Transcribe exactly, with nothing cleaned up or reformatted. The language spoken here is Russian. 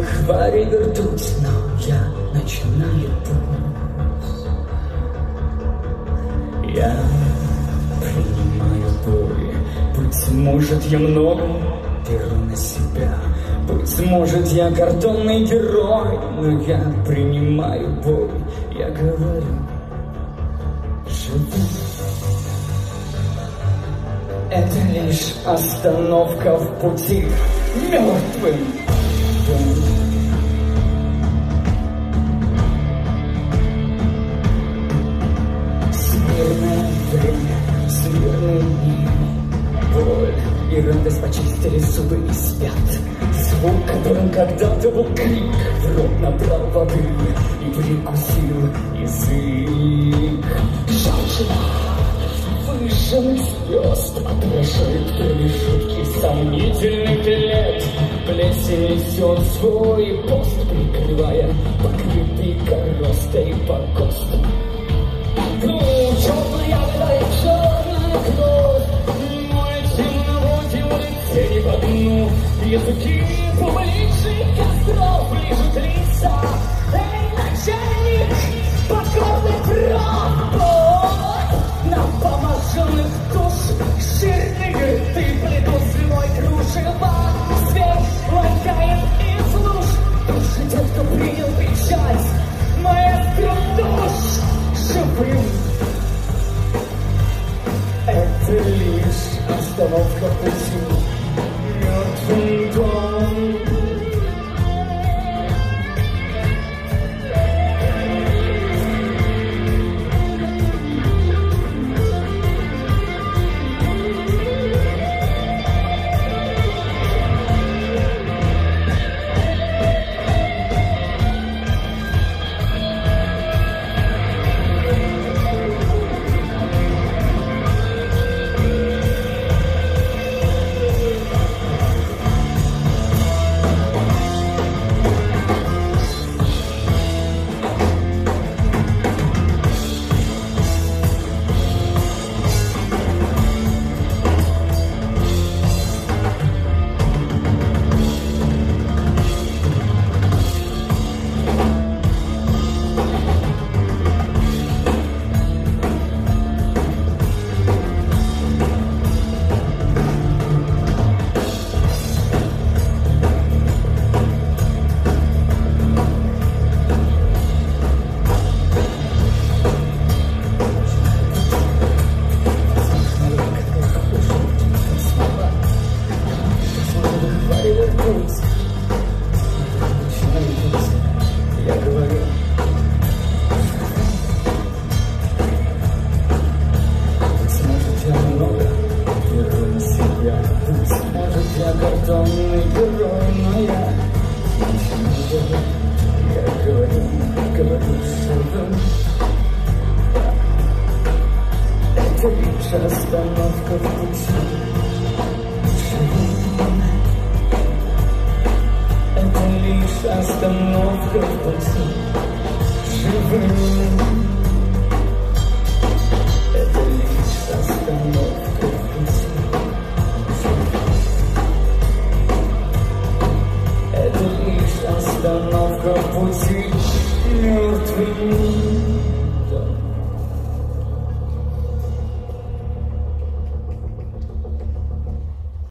хварей ртуть, но я начинаю путь. Я принимаю боль. Быть может, я много беру на себя. Быть может, я картонный герой, но я принимаю боль. Я говорю, живу. Это лишь остановка в пути мертвым. Смирное время, смирные дни. Боль и радость почистили зубы и спят. Звук, которым когда-то был крик, в рот набрал воды и прикусил язык. Жалчина выжженных звезд отражает промежутки сомнительных лет. Плесень несет свой пост, прикрывая покрытый коростой по ГОСТу. Ну, черная ягода и черная кровь, море темноводье улице не по дну. Языки публичных костров лижут лица. Эй, начальник, покорный прав, на помаженных душ жирные рты плетут свиной кружева. Зверь лакает из луж, души те, кто принял печать. Маэстро душ живым. Это лишь остановка в пути мертвым дом. Я говорю, быть может, я много беру на себя. Быть может, я картонный герой, но я ничего не говорю. Я говорю, говорю живым. Это лишь остановка в пути. Лишь остановка в пути живым. Это лишь остановка в пути живым. Это лишь остановка в пути мертвым.